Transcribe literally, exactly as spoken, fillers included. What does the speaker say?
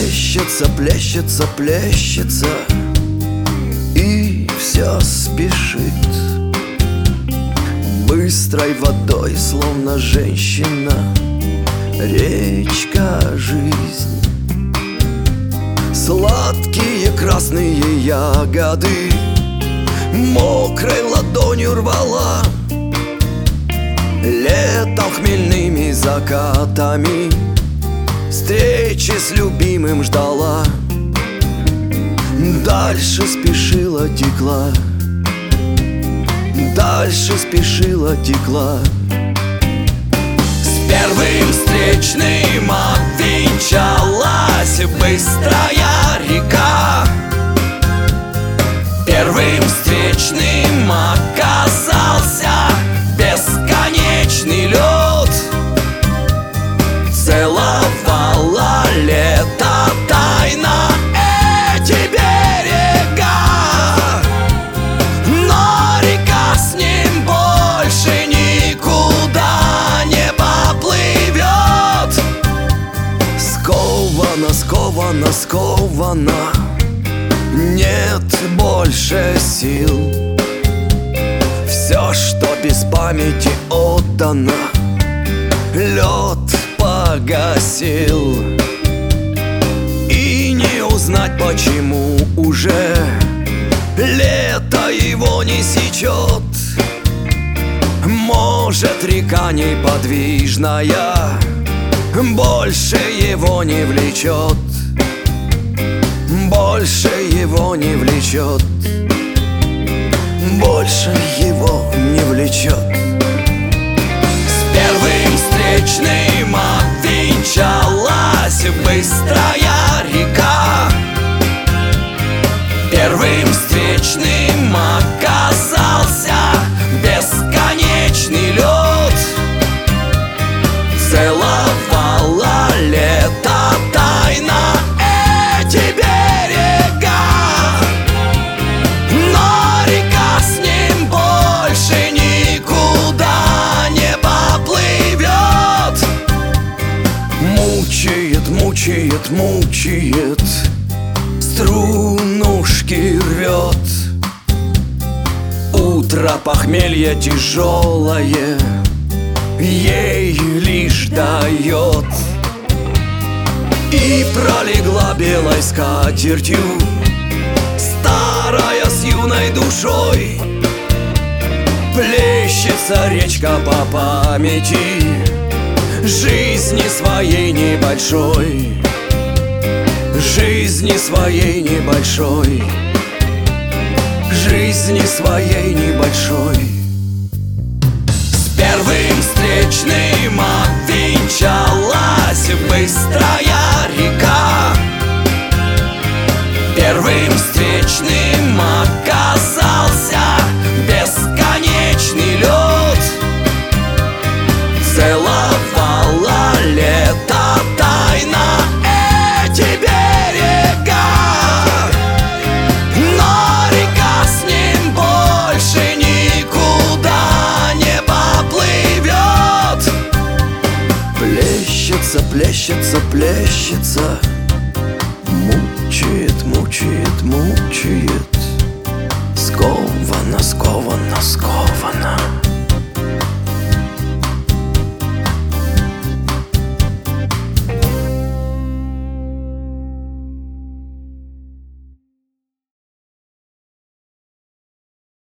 Плещется, плещется, плещется, и все спешит быстрой водой, словно женщина, речка жизнь. Сладкие красные ягоды мокрой ладонью рвала, летом хмельными закатами встречи с любимым ждала. Дальше спешила, текла, дальше спешила, текла. С первым встречным обвенчалась быстрая река. Первым встречным оказался бесконечный лед. Целовала лето тайна эти берега, но река с ним больше никуда не поплывет. Скована, скована, скована, нет больше сил. Все, что без памяти отдано, лед погасил. И не узнать, почему уже лето его не сечет. Может, река неподвижная больше его не влечет, больше его не влечет, больше его не влечет. С первым встречным обвенчалась быстрая река. Первым встречным оказался бесконечный лед. Целовала лето тайна эти берега, но река с ним больше никуда не поплывет. Мучает, мучает, мучает, струнушки рвет. Утро похмелье тяжелое ей лишь дает. И пролегла белой скатертью старая с юной душой. Плещется речка по памяти жизни своей небольшой, жизни своей небольшой, жизни своей небольшой. С первым встречным обвенчалась быстрая река. Первым встречным оказался бесконечный лед. Целовала лето тайна эти берега, но река с ним больше никуда не поплывет. Плещется, плещется, плещется, мучает, мучает, мучает. Скована, скована, скована.